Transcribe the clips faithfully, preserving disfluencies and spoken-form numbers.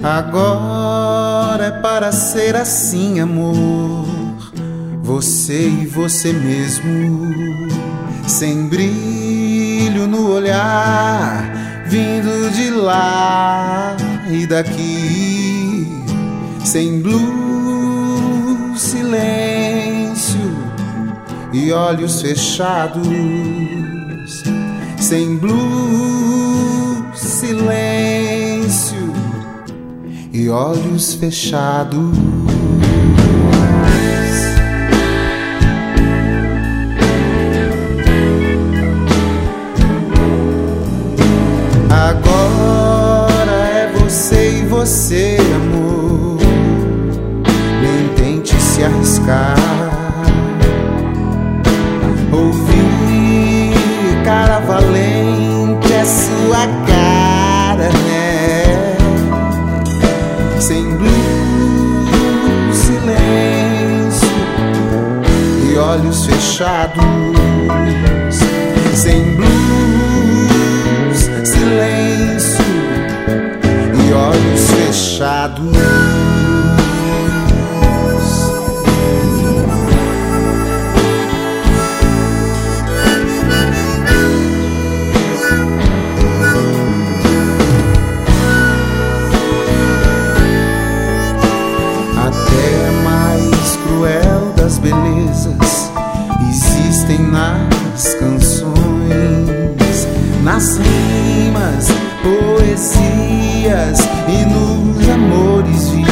Agora é para ser assim, amor. Você e você mesmo, sem brilho no olhar, vindo de lá e daqui, sem luz, silêncio e olhos fechados, sem luz, silêncio e olhos fechados. Agora é você e você, amor. Nem tente se arriscar. Ouvir cara valente é sua cara, né? Sem luz, silêncio e olhos fechados. Sem luz, silêncio e olhos fechados. Das belezas existem nas canções, nas rimas, poesias e nos amores vis.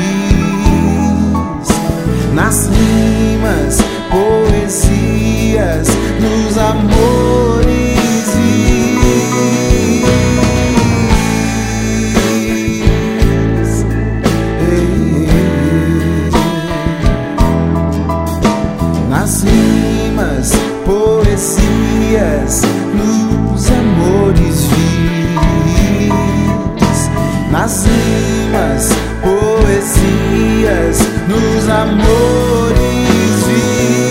Nas rimas, poesias, nos amores vis. Nas rimas, poesias, nos amores vis. Nas rimas, poesias, nos amores vis.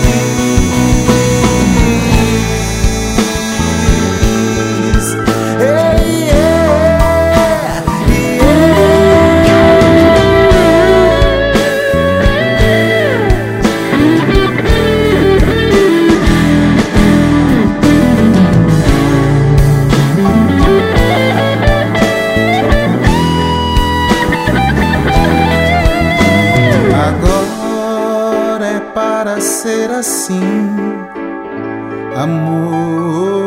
Hey, yeah, para ser assim, amor.